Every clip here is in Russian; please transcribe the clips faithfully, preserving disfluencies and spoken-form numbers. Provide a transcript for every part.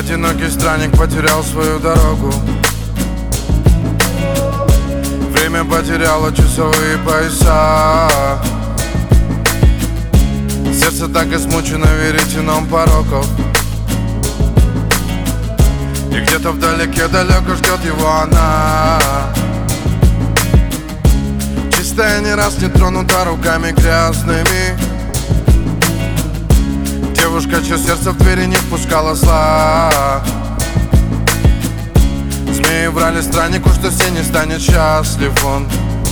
Одинокий странник потерял свою дорогу. Время потеряло часовые пояса. Сердце так измучено веретеном пороков. И где-то вдалеке далеко ждет его она, чистая, не раз не тронута руками грязными. Девушка, чье сердце в двери не впускала зла. Змеи врали страннику, что все не станет счастлив он.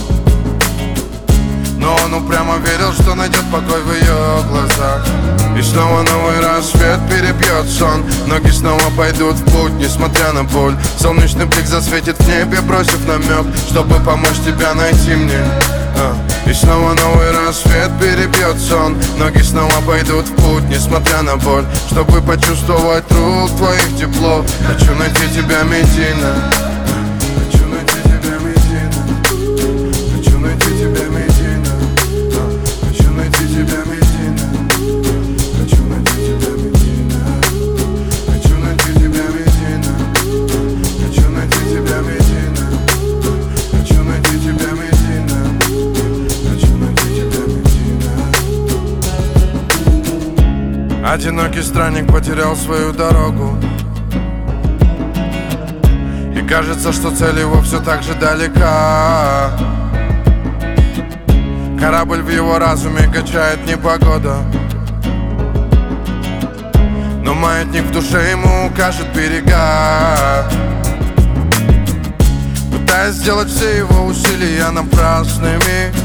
Но он упрямо верил, что найдет покой в ее глазах. И снова новый рассвет перебьет сон. Ноги снова пойдут в путь, несмотря на боль. Солнечный блик засветит в небе, бросив намек, чтобы помочь тебя найти мне. а. И снова новый рассвет перебьет сон. Ноги снова пойдут в путь, несмотря на боль, чтобы почувствовать рук твоих тепло. Хочу найти тебя, Медина. Хочу найти тебя, Медина. Хочу найти тебя, Медина. Хочу найти тебя, Медина. Хочу найти тебя, Медина. Хочу найти тебя, Медина. Хочу найти тебя, Медина. Хочу найти тебя, Медина. Хочу найти тебя, Медина. Одинокий странник потерял свою дорогу. И кажется, что цель его все так же далека. Корабль в его разуме качает непогода, но маятник в душе ему укажет берега. Пытаясь сделать все его усилия напрасными,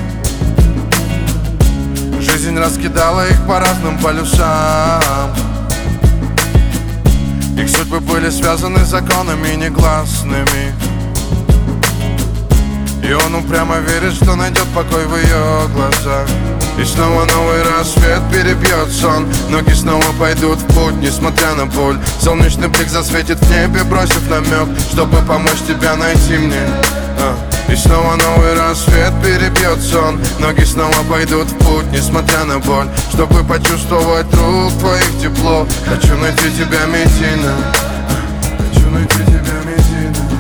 жизнь раскидала их по разным полюсам. Их судьбы были связаны законами негласными. И он упрямо верит, что найдет покой в ее глазах. И снова новый рассвет перебьет сон. Ноги снова пойдут в путь, несмотря на боль. Солнечный блик засветит в небе, бросив намек, чтобы помочь тебя найти мне. а. И снова новый рассвет перебьет сон. Ноги снова пойдут в путь, несмотря на боль, чтобы почувствовать рук твоих тепло. Хочу найти тебя, Медина. Хочу найти тебя, Медина.